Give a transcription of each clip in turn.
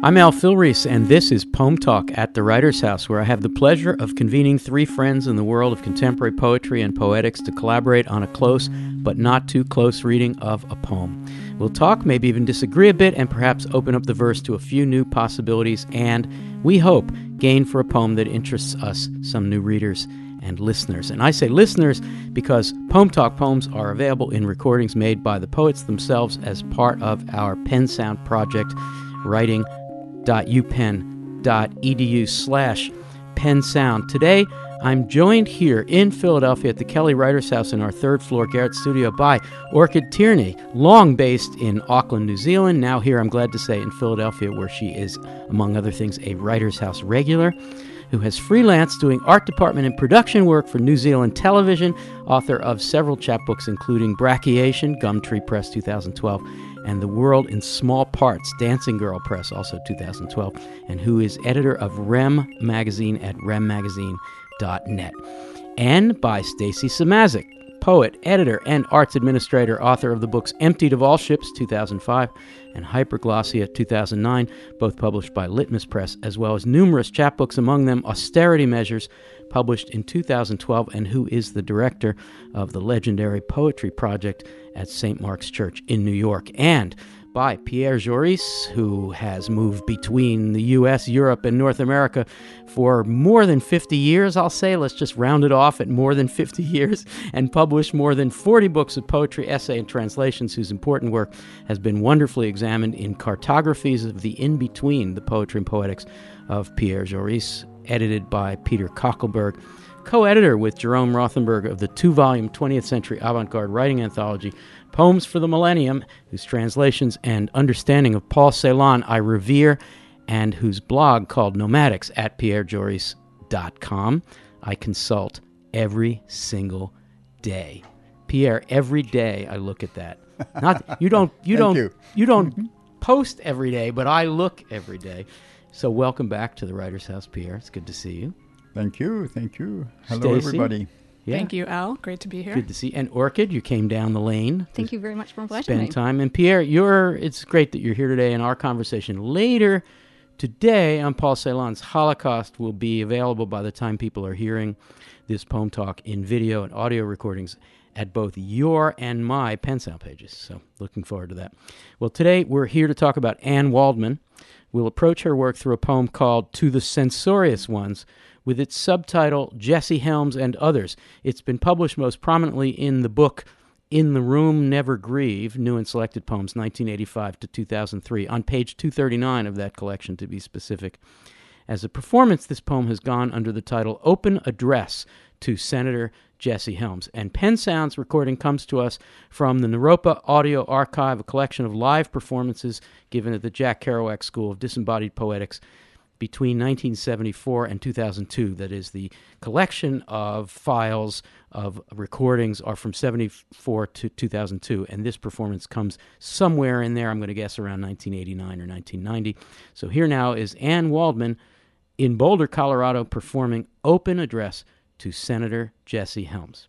I'm Al Filreis, and this is Poem Talk at the Writer's House, where I have the pleasure of convening three friends in the world of contemporary poetry and poetics to collaborate on a close but not too close reading of a poem. We'll talk, maybe even disagree a bit, and perhaps open up the verse to a few new possibilities and, we hope, gain for a poem that interests us some new readers and listeners. And I say listeners because Poem Talk poems are available in recordings made by the poets themselves as part of our Pen Sound project, writing.upenn.edu/pensound. Today, I'm joined here in Philadelphia at the Kelly Writers House in our third-floor Garrett studio by Orchid Tierney, long based in Auckland, New Zealand, now here, I'm glad to say, in Philadelphia, where she is, among other things, a Writers House regular, who has freelanced doing art department and production work for New Zealand television, author of several chapbooks including Brachiation, Gumtree Press 2012, and The World in Small Parts, Dancing Girl Press, also 2012, and who is editor of Rem Magazine at remmagazine.net. And by Stacy Samazik, poet, editor, and arts administrator, author of the books Emptied of All Ships, 2005, and Hyperglossia, 2009, both published by Litmus Press, as well as numerous chapbooks, among them Austerity Measures, published in 2012, and who is the director of the legendary Poetry Project at St. Mark's Church in New York. And by Pierre Joris, who has moved between the U.S., Europe, and North America for more than 50 years, I'll say. Let's just round it off at more than 50 years, and published more than 40 books of poetry, essay, and translations, whose important work has been wonderfully examined in Cartographies of the In-Between, the Poetry and Poetics of Pierre Joris, edited by Peter Kockelberg, co-editor with Jerome Rothenberg of the two-volume 20th Century Avant-Garde Writing Anthology, Poems for the Millennium, whose translations and understanding of Paul Celan I revere, and whose blog called Nomadics at pierrejoris.com I consult every single day. Pierre, every day I look at that. Not you don't post every day, but I look every day. So welcome back to the Writers House, Pierre. It's good to see you. Thank you. Hello, Stacey. everybody. Yeah. Thank you, Al. Great to be here. Good to see you. And Orchid, you came down the lane. Thank you very much for inviting me. Spend time. And Pierre, it's great that you're here today, and our conversation later today on Paul Celan's Holocaust will be available by the time people are hearing this Poem Talk in video and audio recordings at both your and my Pen Sound pages. So looking forward to that. Well, today we're here to talk about Anne Waldman. We'll approach her work through a poem called To the Censorious Ones, with its subtitle, Jesse Helms and Others. It's been published most prominently in the book In the Room, Never Grieve, New and Selected Poems, 1985 to 2003, on page 239 of that collection, to be specific. As a performance, this poem has gone under the title Open Address to Senator Jesse Helms. And Pen Sound's recording comes to us from the Naropa Audio Archive, a collection of live performances given at the Jack Kerouac School of Disembodied Poetics between 1974 and 2002. That is, the collection of files of recordings are from 74 to 2002, and this performance comes somewhere in there, I'm going to guess around 1989 or 1990. So here now is Anne Waldman in Boulder, Colorado, performing Open Address to Senator Jesse Helms.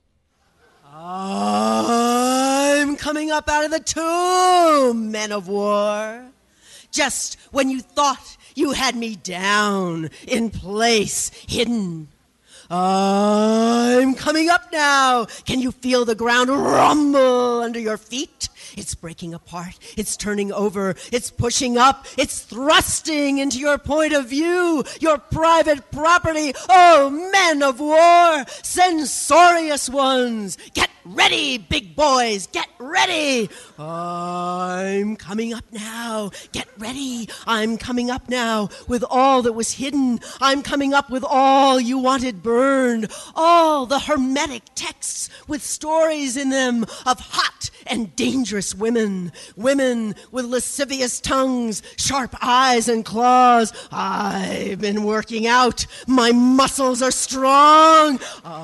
I'm coming up out of the tomb, men of war. Just when you thought you had me down, in place, hidden. I'm coming up now. Can you feel the ground rumble under your feet? It's breaking apart. It's turning over. It's pushing up. It's thrusting into your point of view, your private property. Oh, men of war, censorious ones, get ready, big boys, get ready. I'm coming up now. Get ready. I'm coming up now with all that was hidden. I'm coming up with all you wanted burned, all the hermetic texts with stories in them of hot and dangerous women, women with lascivious tongues, sharp eyes and claws. I've been working out. My muscles are strong.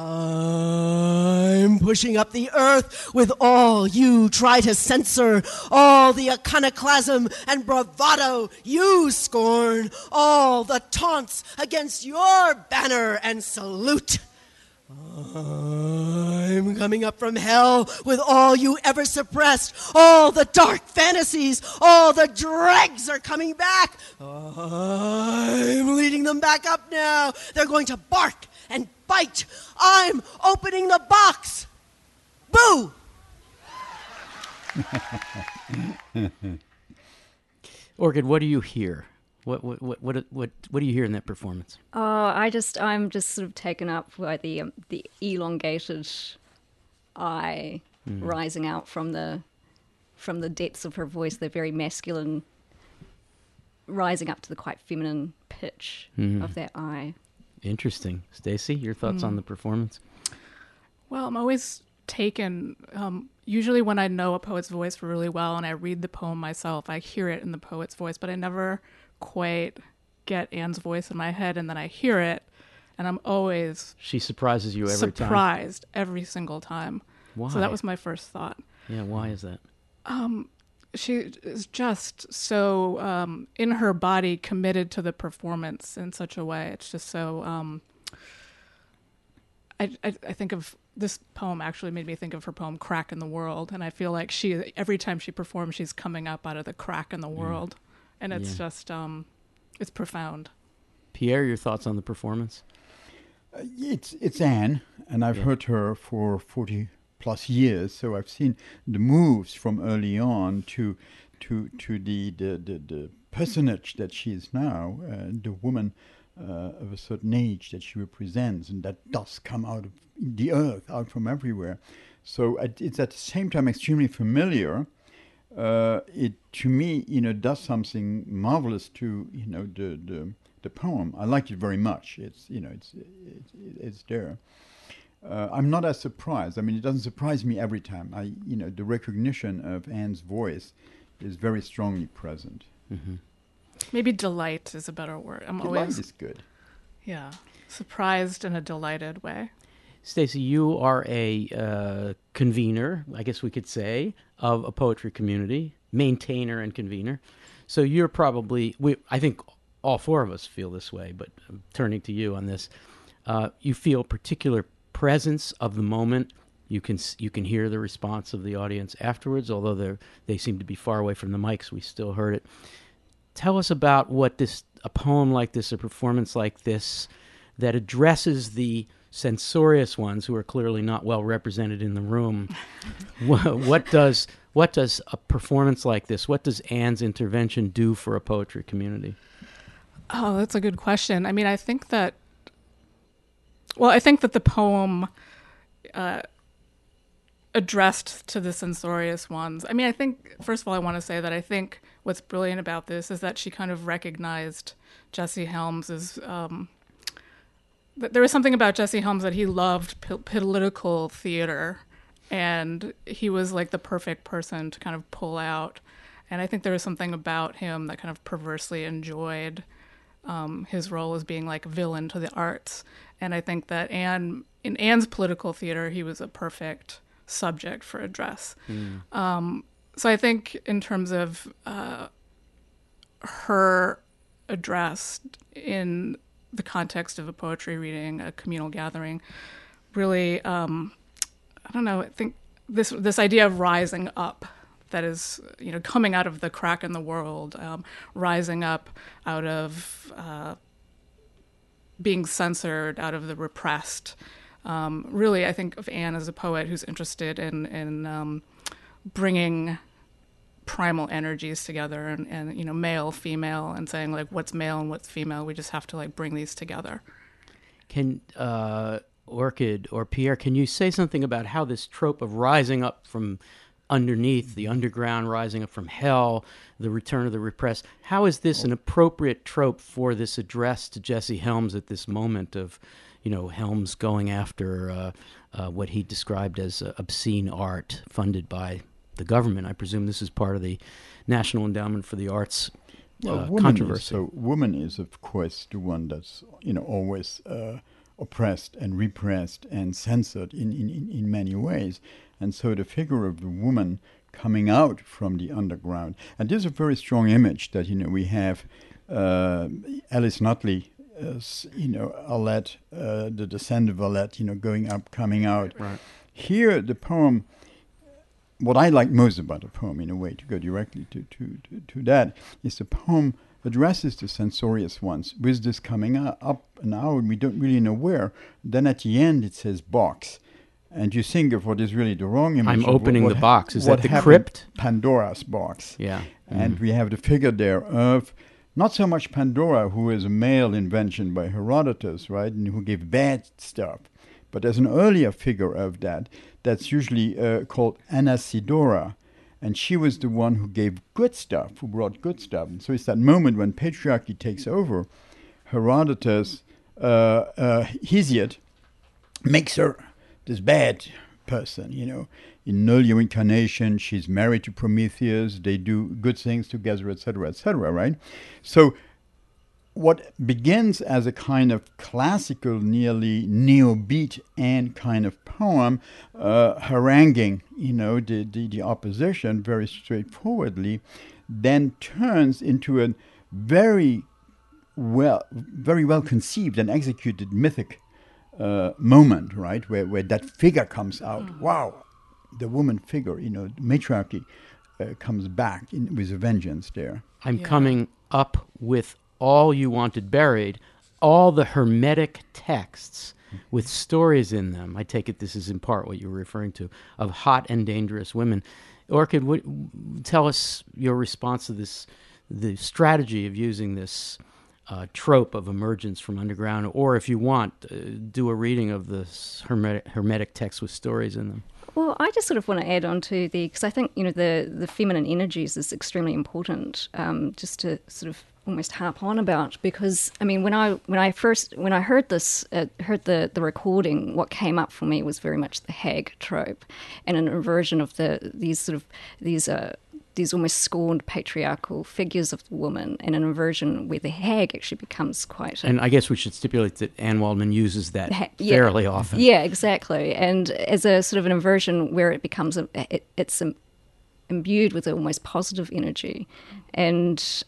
I'm pushing up the earth with all you try to censor, all the iconoclasm and bravado you scorn, all the taunts against your banner and salute. I'm coming up from hell with all you ever suppressed. All the dark fantasies, all the dregs are coming back. I'm leading them back up now. They're going to bark and bite. I'm opening the box. Boo! Orchid, what do you hear? What do you hear in that performance? I'm just sort of taken up by the elongated eye rising out from the depths of her voice, the very masculine, rising up to the quite feminine pitch of that eye. Interesting. Stacey, your thoughts on the performance? Well, I'm always taken, usually when I know a poet's voice really well and I read the poem myself, I hear it in the poet's voice, but I never quite get Anne's voice in my head, and then I hear it, and I'm always she surprises you every surprised every single time. Why? So that was my first thought. Yeah, why is that? She is just so in her body committed to the performance in such a way. It's just so. I think of this poem actually made me think of her poem "Crack in the World," and I feel like every time she performs, she's coming up out of the crack in the world. And it's just, it's profound. Pierre, your thoughts on the performance? It's Anne, and I've heard her for 40 plus years, so I've seen the moves from early on to the personage that she is now, the woman of a certain age that she represents, and that does come out of the earth, out from everywhere. So it's at the same time extremely familiar. It to me, does something marvelous to the poem. I liked it very much. It's it's there. I'm not as surprised. I mean, it doesn't surprise me every time. The recognition of Anne's voice is very strongly present. Mm-hmm. Maybe delight is a better word. Delight is good. Yeah, surprised in a delighted way. Stacey, you are a convener, I guess we could say, of a poetry community, maintainer and convener. So you're probably, I think all four of us feel this way, but I'm turning to you on this. You feel particular presence of the moment. You can hear the response of the audience afterwards, although they seem to be far away from the mics. We still heard it. Tell us about what a poem like this, a performance like this, that addresses the censorious ones who are clearly not well represented in the room. What does a performance like this, what does Anne's intervention do for a poetry community? Oh, that's a good question. I mean, I think that the poem addressed to the censorious ones. I mean, I think, first of all, I want to say that I think what's brilliant about this is that she kind of recognized Jesse Helms as there was something about Jesse Helms that he loved political theater, and he was like the perfect person to kind of pull out. And I think there was something about him that kind of perversely enjoyed his role as being like a villain to the arts. And I think that in Anne's political theater, he was a perfect subject for address. So I think in terms of her address in the context of a poetry reading, a communal gathering, really, I don't know, I think this idea of rising up, that is, coming out of the crack in the world, rising up out of being censored, out of the repressed. Really, I think of Anne as a poet who's interested in bringing primal energies together and male, female, and saying like what's male and what's female. We just have to like bring these together. Can Orchid or Pierre, can you say something about how this trope of rising up from underneath, the underground, rising up from hell, the return of the repressed, how is this an appropriate trope for this address to Jesse Helms at this moment of, Helms going after what he described as obscene art funded by the government? I presume this is part of the National Endowment for the Arts controversy. Woman is, of course, the one that's, always oppressed and repressed and censored in many ways. And so the figure of the woman coming out from the underground. And there's a very strong image that, we have Alice Nutley Alette, the descent of Alette, going up, coming out. Right. Here, the poem, what I like most about the poem, in a way, to go directly to that, is the poem addresses the censorious ones with this coming up and out, and we don't really know where. Then at the end, it says box. And you think of what is really the wrong image. I'm opening the box. Is that the happened? crypt? Pandora's box. Yeah. And we have the figure there of not so much Pandora, who is a male invention by Herodotus, right, and who gave bad stuff. But there's an earlier figure of that's usually called Anasidora. And she was the one who gave good stuff, who brought good stuff. And so it's that moment when patriarchy takes over. Herodotus, Hesiod, makes her this bad person, In earlier incarnation, she's married to Prometheus. They do good things together, etc., right? So what begins as a kind of classical, nearly neo-beat and kind of poem, haranguing, the opposition very straightforwardly, then turns into a very well conceived and executed mythic moment, right, where that figure comes out. Wow, the woman figure, matriarchy comes back with a vengeance there. I'm coming up with all you wanted buried, all the Hermetic texts with stories in them. I take it this is in part what you were referring to, of hot and dangerous women. Orchid, tell us your response to this, the strategy of using this trope of emergence from underground, or if you want, do a reading of the Hermetic texts with stories in them. Well, I just sort of want to add on to because I think, the feminine energies is extremely important, just to sort of almost harp on about, because I mean, when I heard this, heard the recording, what came up for me was very much the hag trope, and an inversion of these almost scorned patriarchal figures of the woman, and an inversion where the hag actually becomes quite. And I guess we should stipulate that Anne Waldman uses that fairly often. Yeah, exactly, and as a sort of an inversion where it becomes it's imbued with almost positive energy, and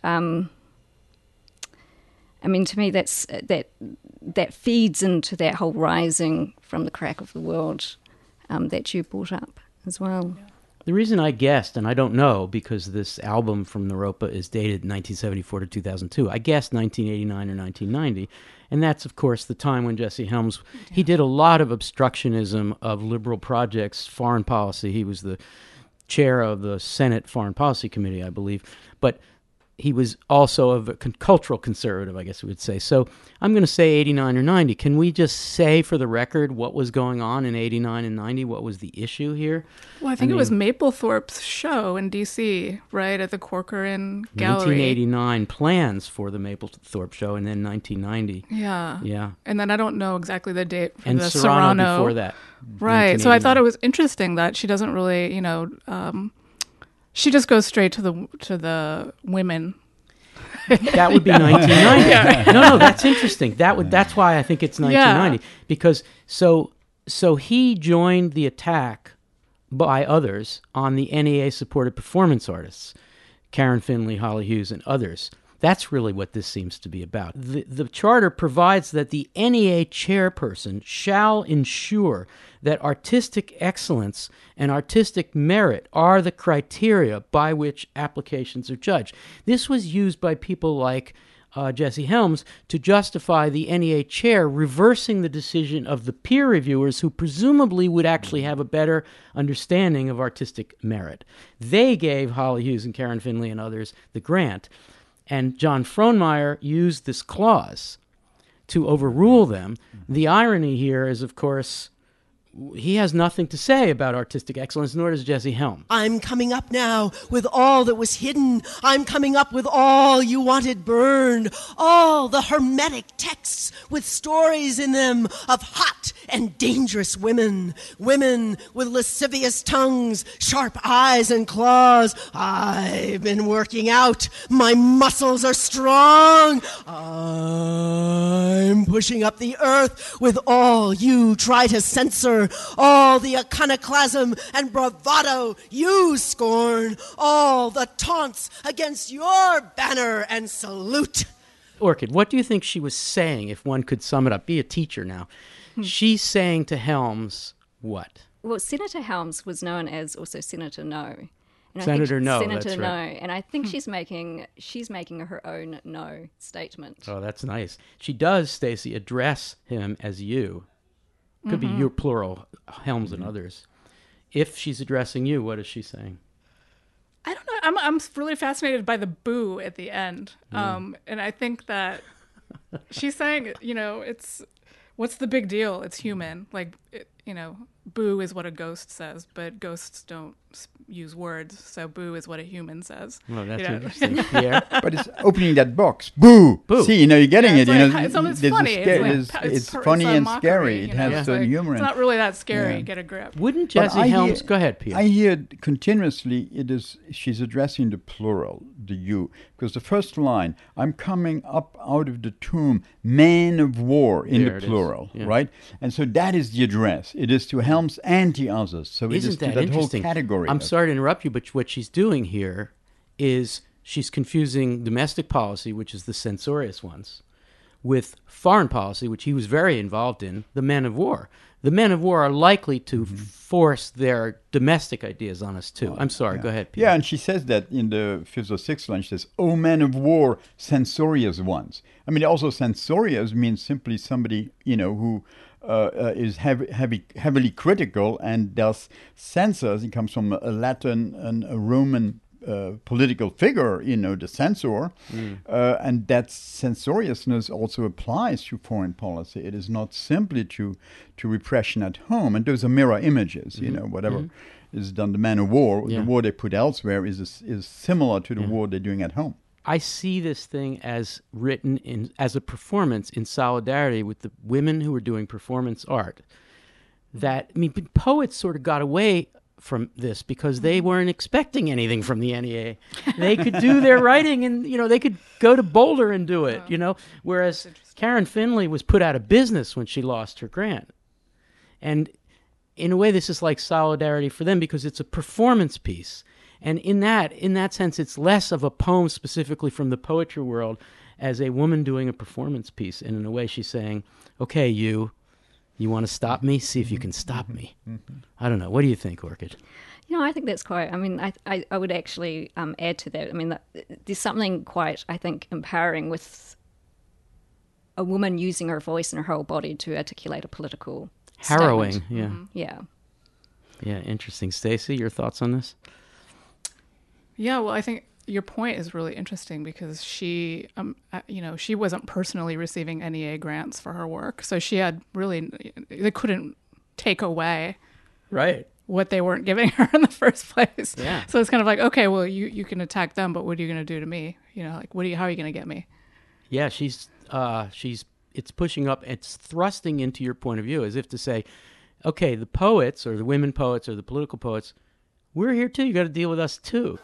I mean, to me, that feeds into that whole rising from the crack of the world that you brought up as well. Yeah. The reason I guessed, and I don't know because this album from Naropa is dated 1974 to 2002, I guessed 1989 or 1990, and that's, of course, the time when Jesse Helms, he did a lot of obstructionism of liberal projects, foreign policy. He was the chair of the Senate Foreign Policy Committee, I believe, but he was also a cultural conservative, I guess we would say. So I'm going to say 89 or 90. Can we just say for the record what was going on in 89 and 90? What was the issue here? Well, I think it was Mapplethorpe's show in D.C., right, at the Corcoran Gallery. 1989, plans for the Mapplethorpe show, and then 1990. Yeah. Yeah. And then I don't know exactly the date for and the Serrano before that. Right. So I thought it was interesting that she doesn't really, she just goes straight to the women. That would be 1990. Yeah. No, that's interesting. That's why I think it's 1990 because so he joined the attack by others on the NEA supported performance artists, Karen Finley, Holly Hughes, and others. That's really what this seems to be about. The charter provides that the NEA chairperson shall ensure that artistic excellence and artistic merit are the criteria by which applications are judged. This was used by people like Jesse Helms to justify the NEA chair reversing the decision of the peer reviewers who presumably would actually have a better understanding of artistic merit. They gave Holly Hughes and Karen Finley and others the grant. And John Frohnmeyer used this clause to overrule them. The irony here is, of course, he has nothing to say about artistic excellence, nor does Jesse Helm. I'm coming up now with all that was hidden. I'm coming up with all you wanted burned. All the Hermetic texts with stories in them of hot and dangerous women. Women with lascivious tongues, sharp eyes and claws. I've been working out. My muscles are strong. I'm pushing up the earth with all you try to censor. All the iconoclasm and bravado you scorn, all the taunts against your banner and salute. Orchid, what do you think she was saying, if one could sum it up? Be a teacher now. She's saying to Helms what? Well, Senator Helms was known as also Senator No. And Senator No, Senator that's No. right. And I think she's making her own no statement. Oh, that's nice. She does, Stacey, address him as you. Could be you plural, Helms and others. If she's addressing you, what is she saying? I don't know. I'm really fascinated by the boo at the end. And I think that she's saying, what's the big deal? It's human. Like, boo is what a ghost says, but ghosts don't use words. So boo is what a human says. Well, that's interesting. Pierre? But it's opening that box. Boo! Boo. See, you're getting it. It's funny. It's funny and scary. It has certain humor. It's not really that scary. Get a grip. Wouldn't Jesse Helms... Go ahead, Pierre. I hear continuously she's addressing the plural, the you. Because the first line, I'm coming up out of the tomb, man of war, in the plural, right? And so that is the address. It is to Helms and the others. So it is to that whole category. I'm sorry to interrupt you, but what she's doing here is she's confusing domestic policy, which is the censorious ones, with foreign policy, which he was very involved in, the men of war. The men of war are likely to force their domestic ideas on us, too. I'm sorry, go ahead, Peter. Yeah, and she says that in the fifth or sixth line. She says, "O men of war, censorious ones." I mean, also censorious means simply somebody, who is heavily critical and thus censors. It comes from a Latin and a Roman political figure, the censor, and that censoriousness also applies to foreign policy. It is not simply to repression at home, and those are mirror images. Whatever is done, the man of war, the war they put elsewhere is similar to the war they're doing at home. I see this thing as written as a performance in solidarity with the women who are doing performance art. Poets sort of got away from this because they weren't expecting anything from the NEA. They could do their writing and, they could go to Boulder and do it, whereas Karen Finley was put out of business when she lost her grant. And in a way, this is like solidarity for them because it's a performance piece. And in that sense, it's less of a poem specifically from the poetry world as a woman doing a performance piece. And in a way, she's saying, okay, you want to stop me? See if you can stop me. I don't know. What do you think, Orchid? I think that's quite... I would actually add to that. There's something quite, I think, empowering with a woman using her voice and her whole body to articulate a political harrowing, statement. Yeah, interesting. Stacey, your thoughts on this? Yeah, well, I think your point is really interesting because she, she wasn't personally receiving NEA grants for her work. So she had they couldn't take away what they weren't giving her in the first place. Yeah. So it's kind of like, okay, well, you can attack them, but what are you going to do to me? How are you going to get me? Yeah, it's pushing up, it's thrusting into your point of view as if to say, okay, the poets or the women poets or the political poets, we're here too. You got to deal with us too.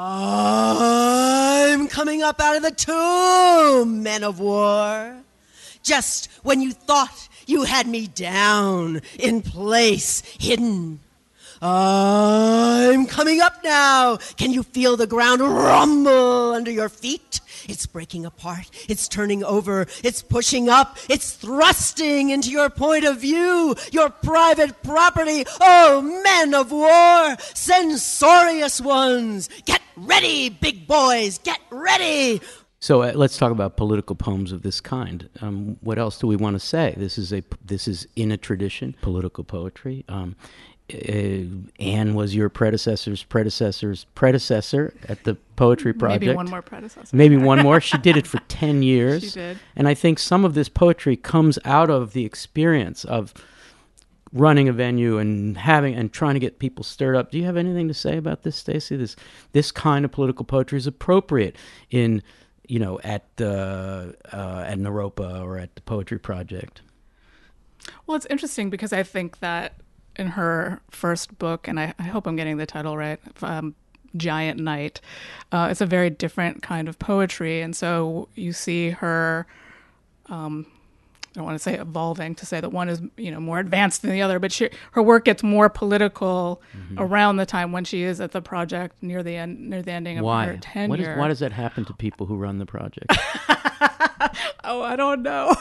I'm coming up out of the tomb, men of war. Just when you thought you had me down, in place, hidden. I'm coming up now. Can you feel the ground rumble under your feet? It's breaking apart. It's turning over. It's pushing up. It's thrusting into your point of view, your private property. Oh, men of war, censorious ones. Get ready, big boys. Get ready. So let's talk about political poems of this kind. What else do we want to say? This is in a tradition, political poetry. Anne was your predecessor's predecessor at the Poetry Project. Maybe one more predecessor. Maybe one more. She did it for 10 years. She did. And I think some of this poetry comes out of the experience of running a venue and trying to get people stirred up. Do you have anything to say about this, Stacey? This kind of political poetry is appropriate in, at Naropa or at the Poetry Project. Well, it's interesting because I think that in her first book, and I hope I'm getting the title right, Giant Night, it's a very different kind of poetry. And so you see her, I don't want to say evolving to say that one is, more advanced than the other, but her work gets more political around the time when she is at the project near the ending of her tenure. Why does that happen to people who run the project? Oh, I don't know.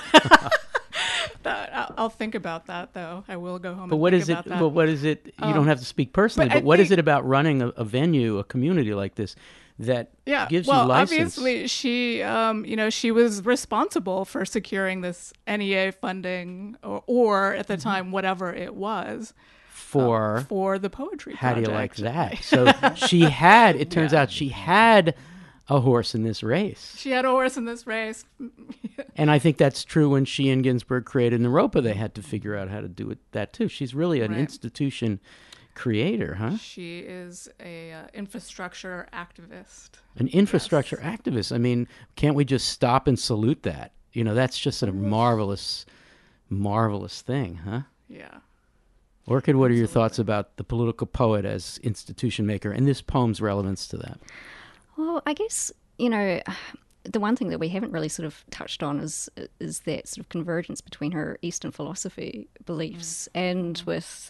I'll think about that, though. I will go home. But and what think is it? about that. But what is it? You don't have to speak personally. but I But what is think- it about running a venue, a community like this, that Yeah, gives well, you license obviously she, she was responsible for securing this NEA funding, or at the time, whatever it was, for the poetry How do project. you like that? So she had. It turns out she had a horse in this race, She had a horse in this race. and I think that's true when she and Ginsberg created Naropa. They had to figure out how to do that too. She's really an Right. institution creator, huh? She is a infrastructure activist. An infrastructure activist. I mean, can't we just stop and salute that? You know, that's just a marvelous, marvelous thing, huh? Yeah. Orchid, what are your thoughts about the political poet as institution maker and this poem's relevance to that? Well, I guess, the one thing that we haven't really sort of touched on is that sort of convergence between her Eastern philosophy beliefs and with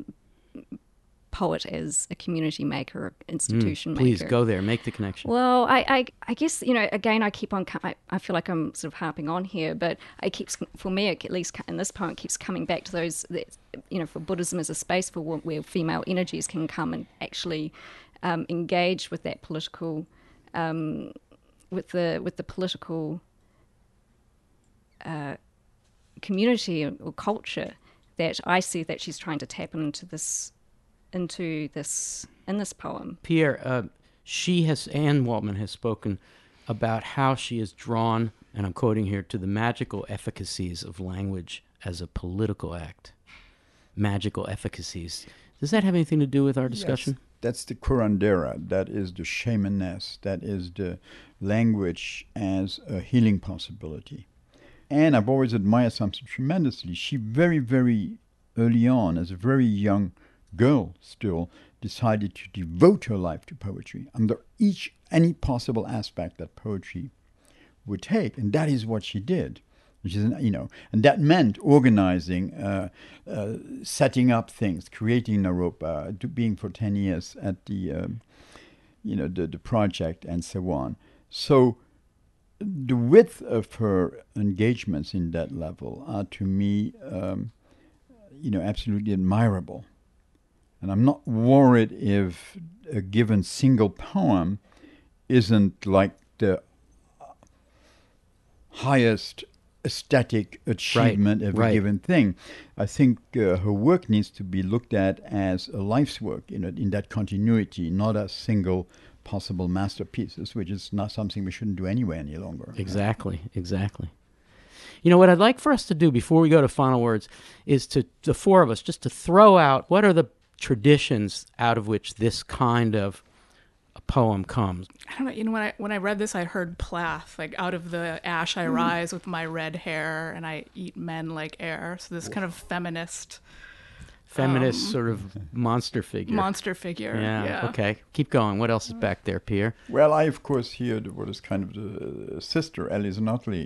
poet as a community maker, institution maker. Please go there, make the connection. Well, I guess, again, I keep on, I feel like I'm sort of harping on here, but for me, at least in this poem, it keeps coming back to those, for Buddhism as a space for where female energies can come and actually engage with that political, with the political community or culture that I see that she's trying to tap into this in this poem. Pierre, Anne Waltman has spoken about how she is drawn, and I'm quoting here, to the magical efficacies of language as a political act. Magical efficacies. Does that have anything to do with our discussion? Yes, that's the curandera, that is the shamaness, that is the language as a healing possibility. And I've always admired something tremendously. She very, very early on, as a very young girl still, decided to devote her life to poetry under any possible aspect that poetry would take, and that is what she did. Which is, and that meant organizing, setting up things, creating Naropa, being for 10 years at the project, and so on. So the width of her engagements in that level are, to me, absolutely admirable. And I'm not worried if a given single poem isn't like the highest aesthetic achievement of a given thing. I think her work needs to be looked at as a life's work in that continuity, not as single possible masterpieces, which is not something we shouldn't do anyway any longer. Exactly. What I'd like for us to do before we go to final words is the four of us, just to throw out what are the traditions out of which this kind of a poem comes. I don't know. When I read this, I heard Plath, like, out of the ash I rise with my red hair, and I eat men like air. So this kind of feminist sort of monster figure. Yeah. Okay. Keep going. What else is back there, Pierre? Well, I of course hear what is kind of the sister Alice Notley.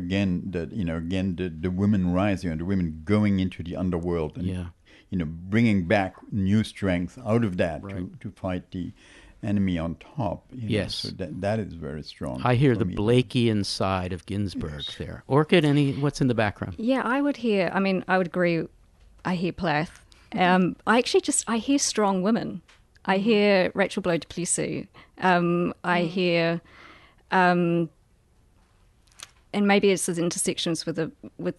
The women rising, the women going into the underworld, and bringing back new strength out of that to fight the enemy on top. Yes. So that is very strong. I hear the Blakean side of Ginsberg there. Orchid, what's in the background? Yeah, I would agree. I hear Plath. I hear strong women. I hear Rachel Blow Duplessis. I hear, and maybe it's the intersections with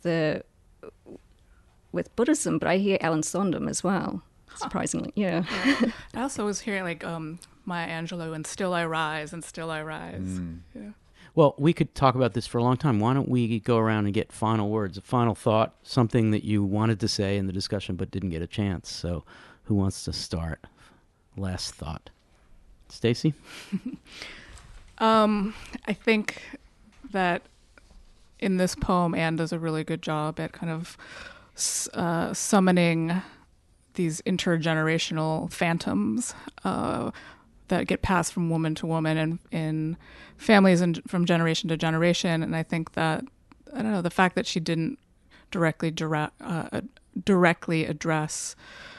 Buddhism, but I hear Alan Sondheim as well. Surprisingly, yeah. I also was hearing Maya Angelou and Still I Rise and Still I Rise. Yeah. Well, we could talk about this for a long time. Why don't we go around and get final words, a final thought, something that you wanted to say in the discussion but didn't get a chance. So who wants to start? Last thought. Stacy? I think that in this poem, Anne does a really good job at kind of summoning these intergenerational phantoms that get passed from woman to woman and in families and from generation to generation. And I think that, the fact that she didn't directly address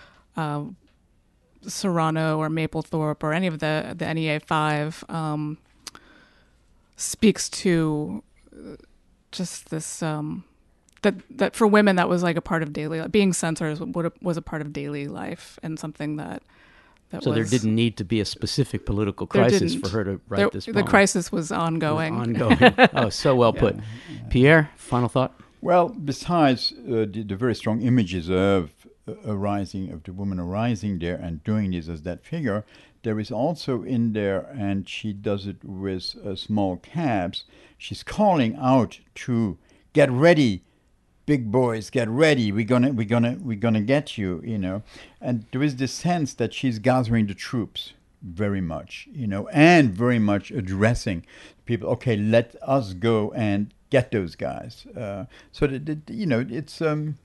Serrano or Mapplethorpe or any of the NEA 5 speaks to just this that for women that was like a part of daily life. Being censors was a part of daily life, and something that so there didn't need to be a specific political crisis for her to write this poem. The crisis was ongoing. Oh, so well put. Pierre, final thought? Well, besides the very strong images of of the woman arising there and doing this as that figure, there is also in there, and she does it with small caps, she's calling out to get ready, big boys, get ready. We're gonna get you, you know. And there is this sense that she's gathering the troops very much, you know, and very much addressing people. Okay, let us go and get those guys. So that you know, it's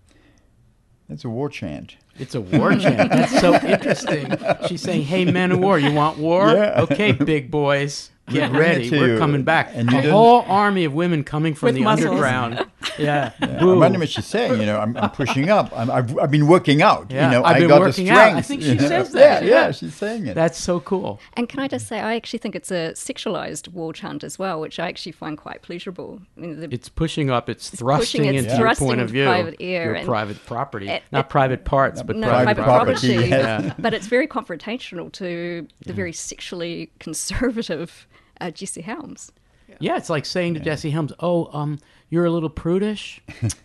a war chant. It's a war chant. That's so interesting. She's saying, "Hey, men of war, you want war? Yeah. Okay, big boys, get ready. We're coming back." And a whole army of women coming from With the muscles. underground. Yeah. I wonder what she's saying. You know, I'm pushing up. I've been working out. Yeah, You know, I've been got working the out. strength. I think she you know? says that. Yeah, she's saying it. That's so cool. And can I just say, I actually think it's a sexualized war chant as well, which I actually find quite pleasurable. I mean, It's pushing up. It's thrusting pushing, it's into your thrusting point of into view. private ear Your and- private property, It- not private parts, but no, private private property, property. yes. But it's very confrontational to the very sexually conservative Jesse Helms. Yeah, it's like saying to Jesse Helms, "Oh, you're a little prudish."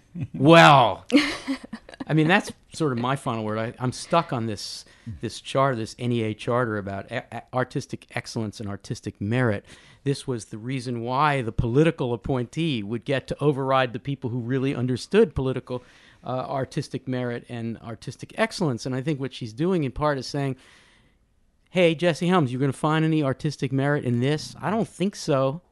Well, I mean, that's sort of my final word. I'm stuck on this charter, this NEA charter about artistic excellence and artistic merit. This was the reason why the political appointee would get to override the people who really understood political artistic merit and artistic excellence. And I think what she's doing in part is saying, "Hey, Jesse Helms, you're going to find any artistic merit in this? I don't think so.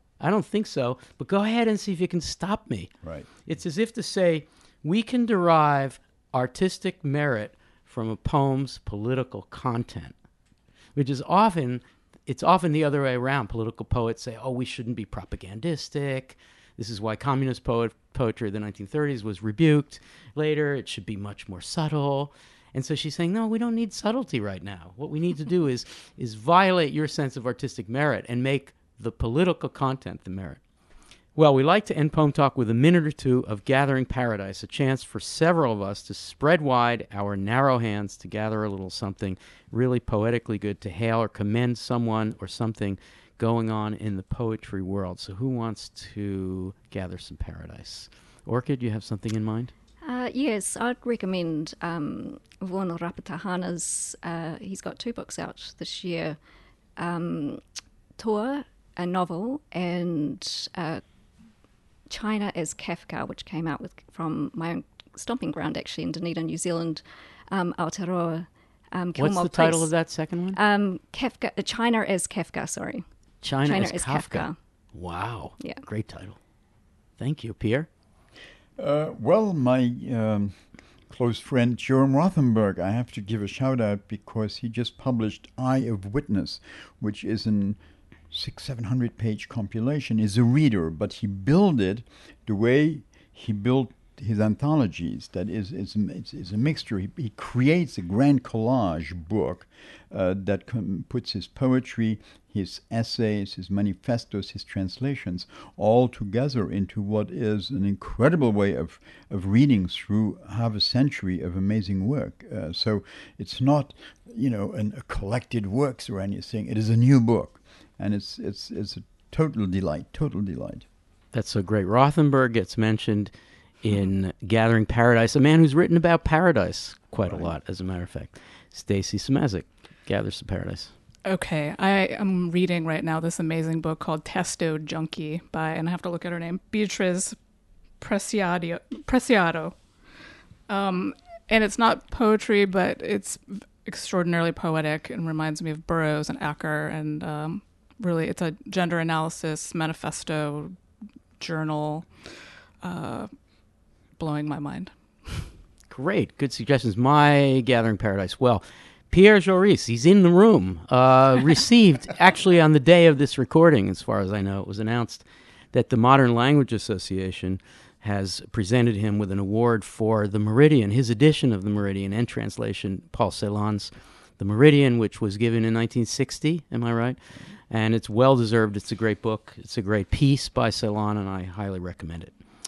But go ahead and see if you can stop me." Right. It's as if to say, we can derive artistic merit from a poem's political content, which is often the other way around. Political poets say, "Oh, we shouldn't be propagandistic. This is why communist poetry of the 1930s was rebuked. Later, it should be much more subtle." And so she's saying, no, we don't need subtlety right now. What we need to do is violate your sense of artistic merit and make the political content the merit. Well, we like to end Poem Talk with a minute or two of Gathering Paradise, a chance for several of us to spread wide our narrow hands to gather a little something really poetically good to hail or commend someone or something going on in the poetry world. So who wants to gather some paradise? Orchid, you have something in mind? Yes, I'd recommend Vuono Rapatahana's, he's got 2 books out this year, Tour, a novel, and China as Kafka, which came out from my own stomping ground, actually, in Dunedin, New Zealand, Aotearoa. What's the title of that second one? Kafka, China as Kafka, sorry. China as as Kafka. Wow. Yeah. Great title. Thank you. Pierre? Well, my close friend Jerome Rothenberg, I have to give a shout out because he just published Eye of Witness, which is an 600-700 page compilation. Is a reader, but he built it the way he built his anthologies. That is, it's a mixture. He creates a grand collage book that puts his poetry, his essays, his manifestos, his translations all together into what is an incredible way of reading through half a century of amazing work. So it's not, a collected works or anything. It is a new book, and it's a total delight. That's so great. Rothenberg gets mentioned in Gathering Paradise, a man who's written about paradise quite a lot, as a matter of fact. Stacy Smezik gathers some paradise. Okay, I am reading right now this amazing book called Testo Junkie by, and I have to look at her name, Beatriz Preciado. And it's not poetry, but it's extraordinarily poetic and reminds me of Burroughs and Acker, and really it's a gender analysis manifesto journal, blowing my mind. Great. Good suggestions. My Gathering Paradise. Well, Pierre Joris, he's in the room. Received, actually on the day of this recording, as far as I know, it was announced that the Modern Language Association has presented him with an award for The Meridian, his edition of The Meridian and translation, Paul Celan's The Meridian, which was given in 1960, am I right? And it's well-deserved. It's a great book. It's a great piece by Celan, and I highly recommend it.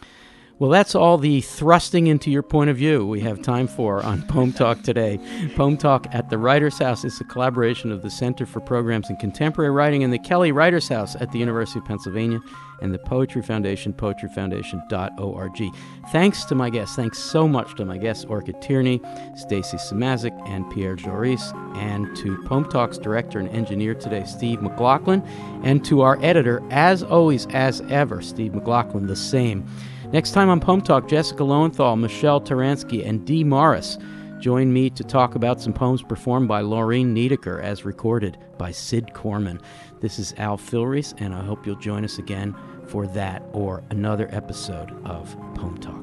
Well, that's all the thrusting into your point of view we have time for on Poem Talk today. Poem Talk at the Writers' House is a collaboration of the Center for Programs in Contemporary Writing and the Kelly Writers' House at the University of Pennsylvania and the Poetry Foundation, poetryfoundation.org. Thanks to my guests. Thanks so much to my guests, Orchid Tierney, Stacy Samazik, and Pierre Joris, and to Poem Talk's director and engineer today, Steve McLaughlin, and to our editor, as always, as ever, Steve McLaughlin, the same. Next time on Poem Talk, Jessica Lowenthal, Michelle Taransky, and Dee Morris join me to talk about some poems performed by Laureen Niedecker as recorded by Sid Corman. This is Al Filreis, and I hope you'll join us again for that or another episode of Poem Talk.